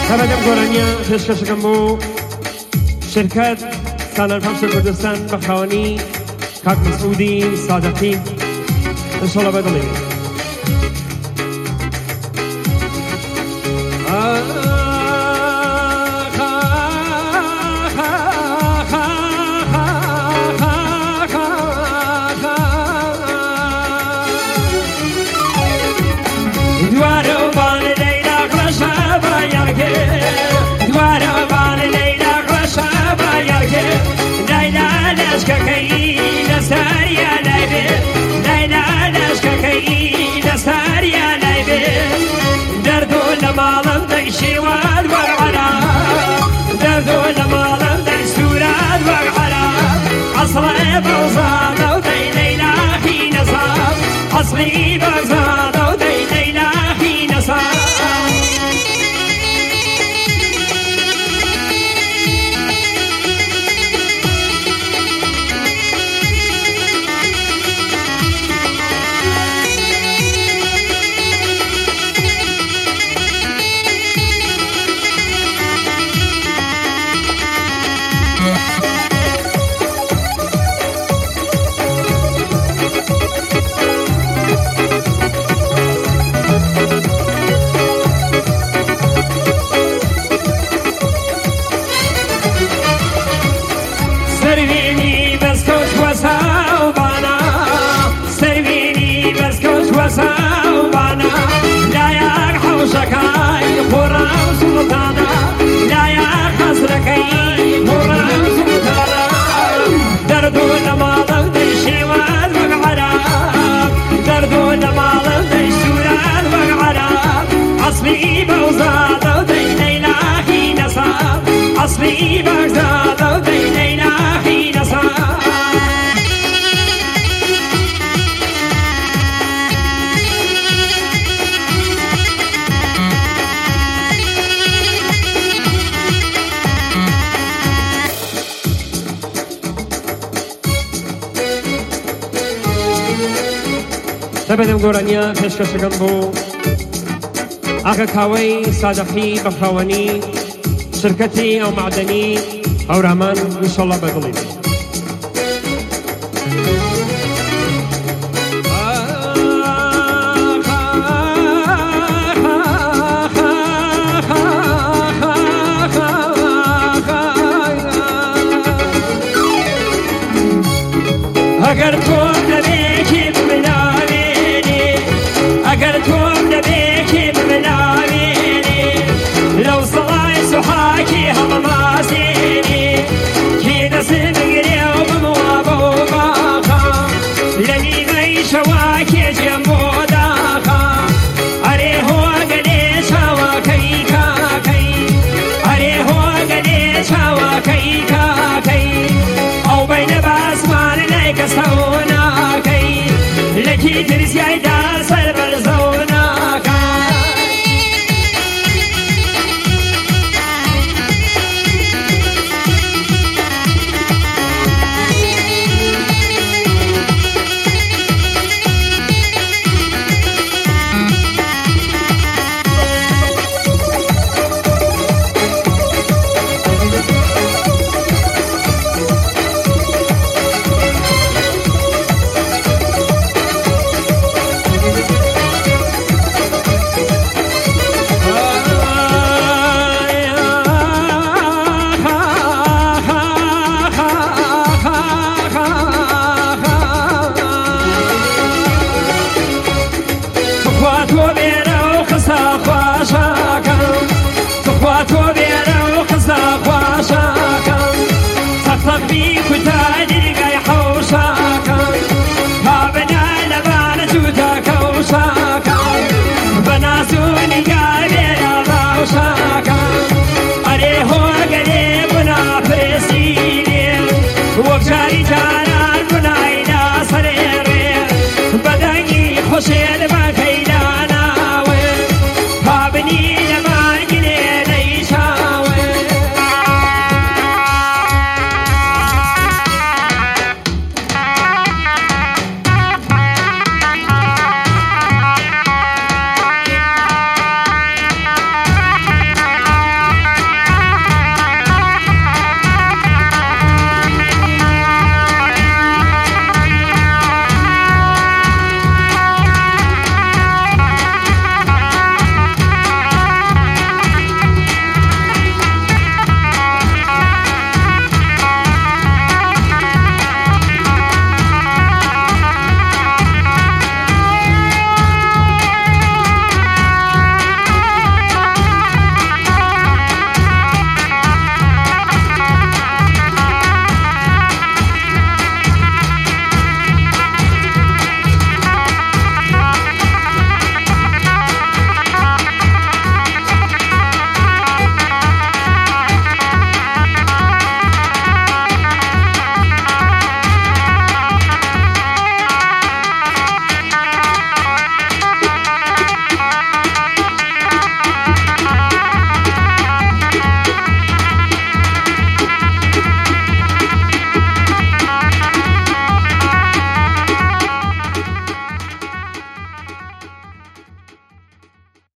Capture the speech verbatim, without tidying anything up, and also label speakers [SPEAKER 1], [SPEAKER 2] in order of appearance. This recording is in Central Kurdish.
[SPEAKER 1] هەبەدەم گۆرانیە پێشکەشەکەم بۆ شرکەت سالار پەمشە کوردستان بە خاوەنی کاک مسعودی سادەقی ئینشاڵڵا بەدڵێ
[SPEAKER 2] أصلي بغزاد ودي ليلى حين صار أصلي بغزاد ودي ليلى حين صار أصلي بغزاد ودي ليلى حين صار
[SPEAKER 1] هەبەدەم گۆرانیە پێشکەشەکەم بۆ ئاغا کاوەی سادەقی بە خاوەنی شرکەتی ئەو معدەنی هەورامان ئینشاڵڵا بەدڵێ
[SPEAKER 2] ئەگەر تۆ لەبێکی بمناوێنێ ئەگەر تۆ لەبێکی بمناوێنێ لەو سەڵای سوحاکی هەڵمازێنێ کێ دەست بگرێ و بموا بۆ باخە لە نیمەی شەوا کێجێم بۆ داخە ئەرێ هۆگەلێ چاوەکەی کاکەی ئەرێ هۆگەلێ چاوەکەی کاکەی ئەو بەینە باسمان سوناكي لكي ترسي عيدا سربر سوناكي خواتو بيرو خسا خواشا